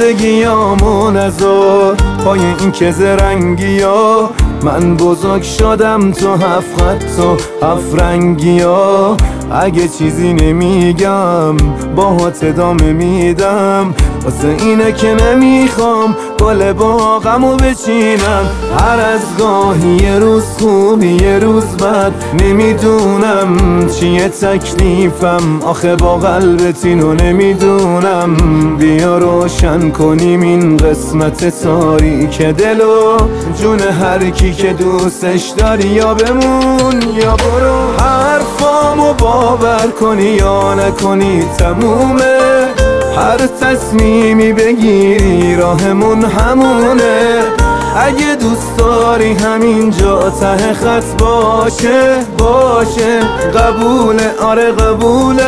زندگیامو نذار پای این که زرنگی ها. من بزرگ شدم تو هفت خط و هفت رنگی ها. اگه چیزی نمیگم باهات ادامه میدم، واسه اینه که نمیخوام گل باغمو بچینم. هر از گاهی یه روز خوب یه روز بد، نمیدونم چیه تکلیفم آخه با قلبت اینو نمیدونم. بیا روشن کنیم این قسمت تاریک دلو، جون هر کی که دوستش داری یا بمون یا برو. حرفامو باور کنی یا نکنی تمومه، هر تصمیمی بگیری راهمون همونه. اگه دوست داری همینجا ته خط باشه باشه، قبوله آره قبوله.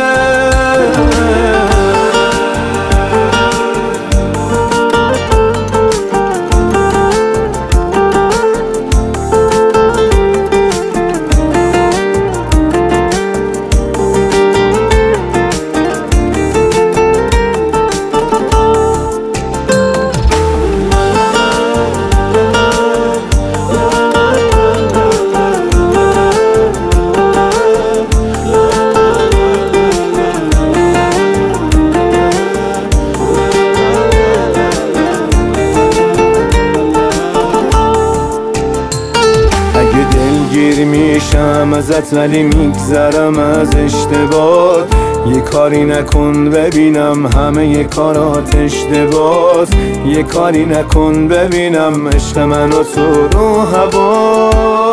گیر میشم ازت ولی میگذرم از اشتباه. یه کاری نکن ببینم همه کارات اشتباس. یه کاری نکن ببینم عشق من و تو رو هوا.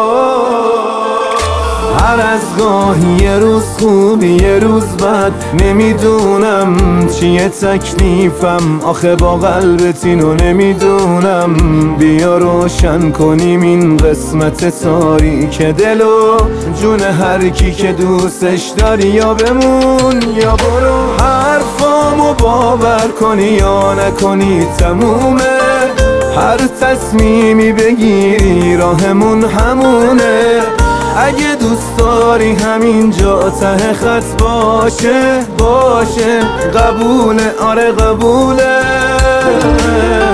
هر از گاهی یه روز خوب یه روز بد، نمیدونم چیه تکلیفم آخه با قلبت اینو نمیدونم. بیا روشن کنیم این قسمت تاریک دلو، جون هر کی که دوستش داری یا بمون یا برو. حرفامو باور کنی یا نکنی تمومه، هر تصمیمی بگیری راهمون همونه. اگه دوست داری همینجا ته خط باشه باشه، قبوله آره قبوله.